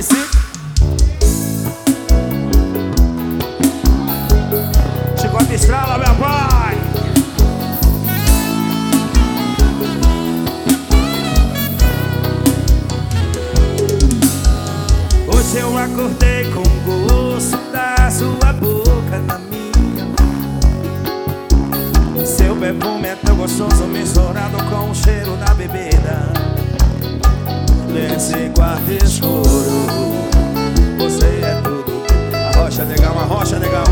mais 5. Chicote estrala, meu pai. Hoje eu acordei com o gosto da sua boca na minha. Seu perfume é tão gostoso, misturado com o cheiro da bebida. Nesse quarto escuro, você é tudo. A rocha legal.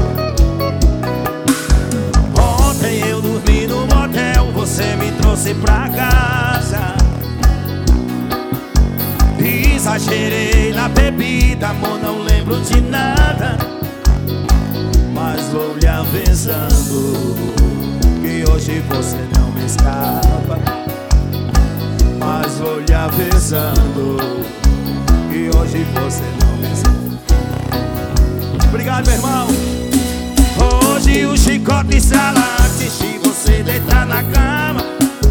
Ontem eu dormi no motel, você me trouxe pra casa. Exagerei na bebida, amor, não lembro de nada. Mas vou lhe avisando que hoje você não me escapa. Mas vou lhe avisando que hoje você não me escapa. Obrigado, meu irmão. Hoje o chicote estrala antes de você deitar na cama.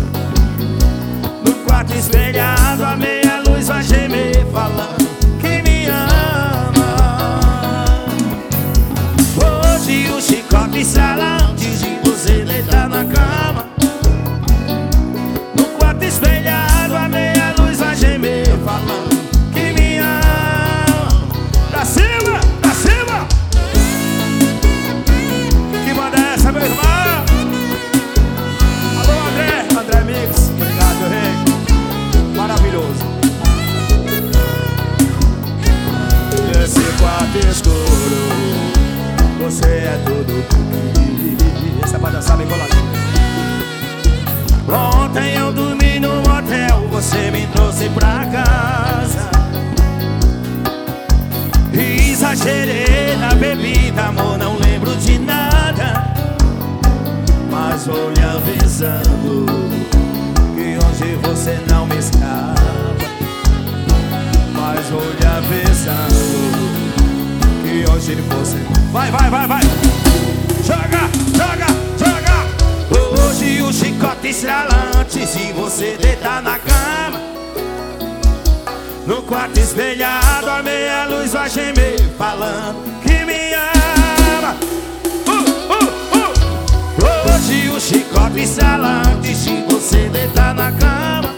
No quarto espelhado, a meia luz vai gemer, falando que me ama. Hoje o chicote estrala antes de você deitar na cama. No quarto espelhado, a meia luz vai gemer, falando que me ama. Pra cima, pra cima. Que manda é essa, meu irmão? Alô, André Mix. Obrigado, meu rei. Maravilhoso. Nesse quarto escuro, você é tudo. Essa é pra dançar bem coladinho. Ontem eu dormi no motel, você me trouxe pra casa. Exagerei na bebida, amor, não lembro de nada. Mas vou lhe avisando que hoje você não me escapa. Mas vou lhe avisando que hoje você... Vai! Joga! Hoje o chicote estrala antes de você deitar na cama. No quarto espelhado, a meia luz vai gemer, falando que me ama. Hoje o chicote estrala antes de você deitar na cama.